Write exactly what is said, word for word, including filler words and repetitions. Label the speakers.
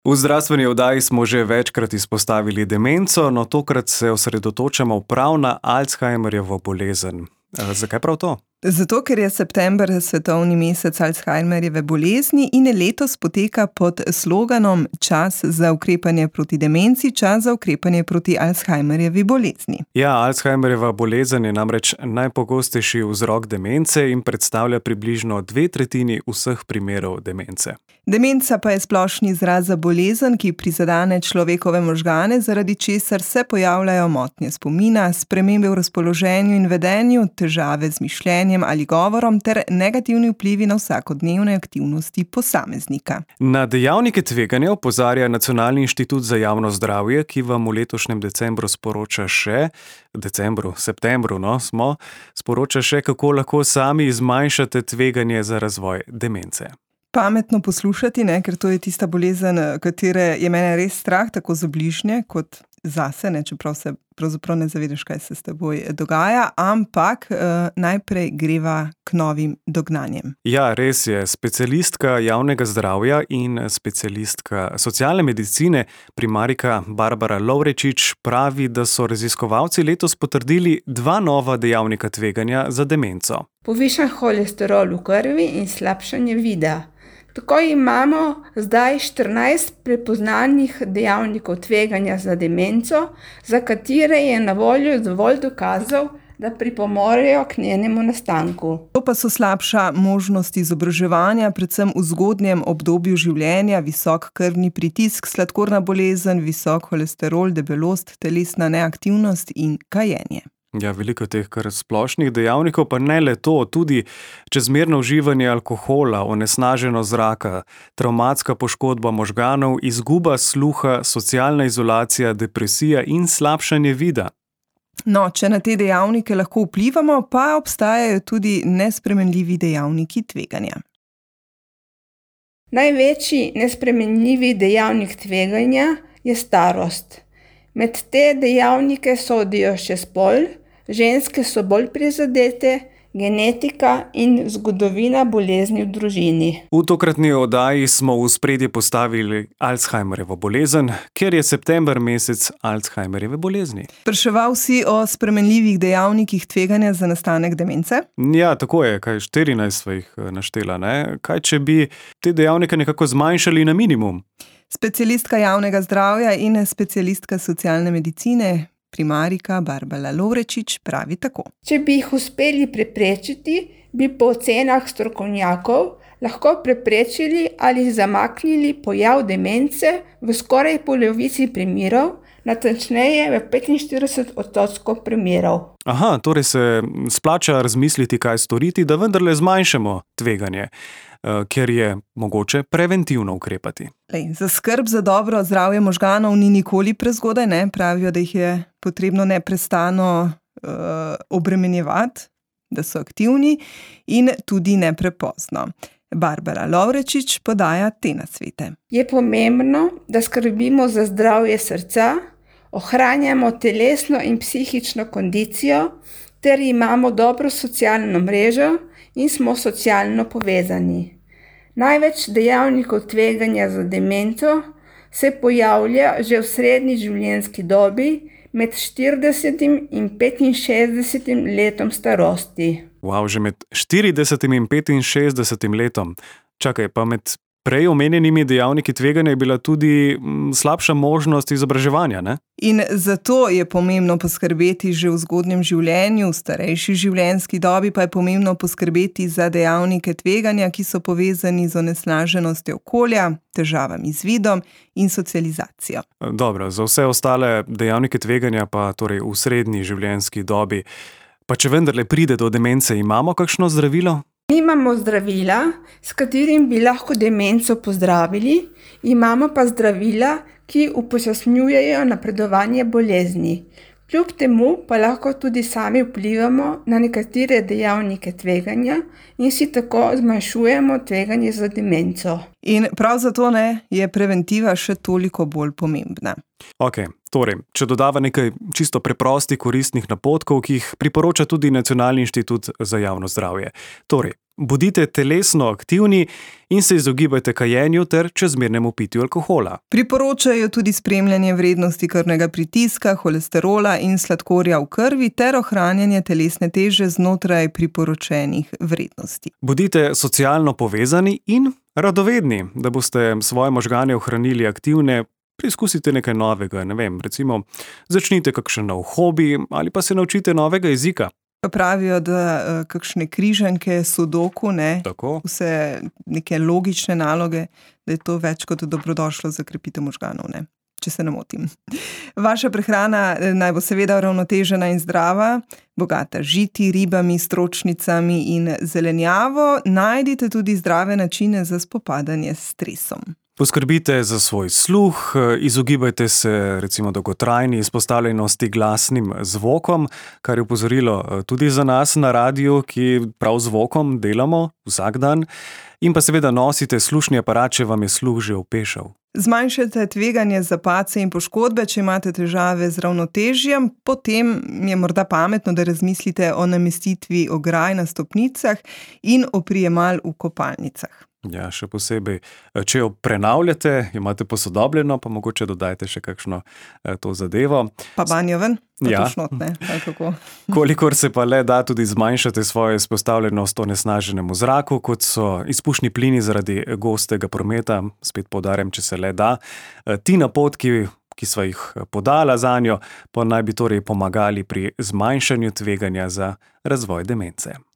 Speaker 1: V zdravstveni oddaji smo že večkrat izpostavili demenco, no tokrat se osredotočamo prav na Alzheimerjevo bolezen. E, zakaj prav to?
Speaker 2: Zato, ker je september svetovni mesec Alzheimerjeve bolezni in letos poteka pod sloganom Čas za ukrepanje proti demenci, čas za ukrepanje proti Alzheimerjevi bolezni.
Speaker 1: Ja, Alzheimerjeva bolezen je namreč najpogostejši vzrok demence in predstavlja približno dve tretjini vseh primerov demence.
Speaker 2: Demenca pa je splošni izraz za bolezen, ki prizadene človekove možgane, zaradi česar se pojavljajo motnje spomina, spremembe v razpoloženju in vedenju, težave z mišljenjem ali govorom ter negativni vplivi na vsakodnevne aktivnosti posameznika.
Speaker 1: Na dejavnike tveganja opozarja Nacionalni inštitut za javno zdravje, ki vam v letošnjem decembru sporoča še, decembru, septembru, no, smo, sporoča še, kako lahko sami zmanjšate tveganje za razvoj demence.
Speaker 2: Pametno poslušati, ne, ker to je tista bolezen, katere je mene res strah, tako za bližnje kot zase, ne, čeprav se pravzaprav ne zavedaš, kaj se s teboj dogaja, ampak eh, najprej greva k novim dognanjem.
Speaker 1: Ja, res je. Specialistka javnega zdravja in specialistka socialne medicine, primarika Barbara Lovrečič, pravi, da so raziskovalci letos potrdili dva nova dejavnika tveganja za demenco.
Speaker 3: Povišan holesterol v krvi in slabšanje vida. Tako imamo zdaj štirinajst prepoznanih dejavnikov tveganja za demenco, za katere je na voljo dovolj dokazov, da pripomorejo k njenemu nastanku.
Speaker 2: To pa so slabša možnost izobraževanja, predvsem v zgodnjem obdobju življenja, visok krvni pritisk, sladkorna bolezen, visok holesterol, debelost, telesna neaktivnost in kajenje.
Speaker 1: Ja, veliko teh kar splošnih dejavnikov, pa ne le to, tudi čezmerno uživanje alkohola, onesnaženost zraka, travmatska poškodba možganov, izguba sluha, socialna izolacija, depresija in slabšanje vida.
Speaker 2: No, če na te dejavnike lahko vplivamo, pa obstajajo tudi nespremenljivi dejavniki tveganja.
Speaker 3: Največji nespremenljivi dejavnik tveganja je starost. Med te dejavnike sodijo še spol, ženske so bolj prizadete, genetika in zgodovina bolezni v družini.
Speaker 1: V tokratni oddaji smo v ospredje postavili Alzheimerjevo bolezen, ker je september mesec Alzheimerjeve bolezni.
Speaker 2: Spraševal si o spremenljivih dejavnikih tveganja za nastanek demence?
Speaker 1: Ja, tako je, kaj štirinajst sva jih naštela, ne? Kaj, če bi te dejavnike nekako zmanjšali na minimum?
Speaker 2: Specialistka javnega zdravja in specialistka socialne medicine, primarika Barbara Lovrečič, pravi tako.
Speaker 3: Če bi jih uspeli preprečiti, bi po ocenah strokovnjakov lahko preprečili ali zamaknili pojav demence v skoraj polovici primerov, natančneje v petinštirideset odstotkov primerov.
Speaker 1: Aha, torej se splača razmisliti, kaj storiti, da vendarle zmanjšamo tveganje, ker je mogoče preventivno ukrepati.
Speaker 2: Lej, za skrb za dobro zdravje možganov ni nikoli prezgodaj, ne? Pravijo, da jih je potrebno neprestano uh, obremenjevati, da so aktivni in tudi ne prepozno. Barbara Lovrečič podaja te nasvete.
Speaker 3: Je pomembno, da skrbimo za zdravje srca, ohranjamo telesno in psihično kondicijo ter imamo dobro socialno mrežo in smo socialno povezani. Največ dejavnikov tveganja za demenco se pojavlja že v srednji življenjski dobi med štiridesetim in petinšestdesetim letom starosti.
Speaker 1: Wow, že med štiridesetim in petinšestdesetim letom. Čakaj, pa med prej omenjenimi dejavniki tveganja je bila tudi m, slabša možnost izobraževanja, ne?
Speaker 2: In zato je pomembno poskrbeti že v zgodnjem življenju, v starejši življenjski dobi pa je pomembno poskrbeti za dejavnike tveganja, ki so povezani z onesnaženostjo okolja, težavami z vidom in socializacijo.
Speaker 1: Dobro, za vse ostale dejavnike tveganja pa torej v srednji življenjski dobi. Pa če vendarle pride do demence, imamo kakšno zdravilo?
Speaker 3: Nimamo zdravila, s katerim bi lahko demenco pozdravili, imamo pa zdravila, ki upočasnjujejo napredovanje bolezni. Kljub temu pa lahko tudi sami vplivamo na nekatere dejavnike tveganja in si tako zmanjšujemo tveganje za demenco.
Speaker 2: In prav zato ne, je preventiva še toliko bolj pomembna.
Speaker 1: Ok, torej, če dodava nekaj čisto preprostih koristnih napotkov, ki jih priporoča tudi Nacionalni inštitut za javno zdravje. Torej, Bodite telesno aktivni in se izogibajte kajenju ter čezmernemu pitju alkohola.
Speaker 2: Priporočajo tudi spremljanje vrednosti krvnega pritiska, holesterola in sladkorja v krvi ter ohranjanje telesne teže znotraj priporočenih vrednosti.
Speaker 1: Bodite socialno povezani in radovedni, da boste svoje možgane ohranili aktivne. Preizkusite nekaj novega, ne vem, recimo začnite kakšen nov hobi ali pa se naučite novega jezika.
Speaker 2: Pravijo, da uh, kakšne križanke, sudoku, ne,
Speaker 1: Tako.
Speaker 2: vse neke logične naloge, da je to več kot dobrodošlo za krepitev možganov, ne, če se ne motim. Vaša prehrana naj bo seveda uravnotežena in zdrava, bogata žiti, ribami, stročnicami in zelenjavo. Najdite tudi zdrave načine za spopadanje s stresom.
Speaker 1: Poskrbite za svoj sluh, izogibajte se recimo dolgotrajni izpostavljenosti glasnim zvokom, kar je opozorilo tudi za nas na radiju, ki prav zvokom delamo vsak dan. In pa seveda nosite slušni aparat, če vam je sluh že opešal.
Speaker 2: Zmanjšajte tveganje za padce in poškodbe, če imate težave z ravnotežjem, potem je morda pametno, da razmislite o namestitvi ograj na stopnicah in o prijemal v kopalnicah.
Speaker 1: Ja, še posebej, če jo prenavljate, imate posodobljeno, pa mogoče dodajte še kakšno eh, to zadevo.
Speaker 2: Pa banjo ven?
Speaker 1: Ja.
Speaker 2: Šnot, ne? Kako?
Speaker 1: Kolikor se pa le da, tudi zmanjšate svojo izpostavljenost onesnaženemu zraku, kot so izpušni plini zaradi gostega prometa, spet poudarjam, če se le da. Ti napotki, ki sva jih podala zanjo, pa naj bi torej pomagali pri zmanjšanju tveganja za razvoj demence.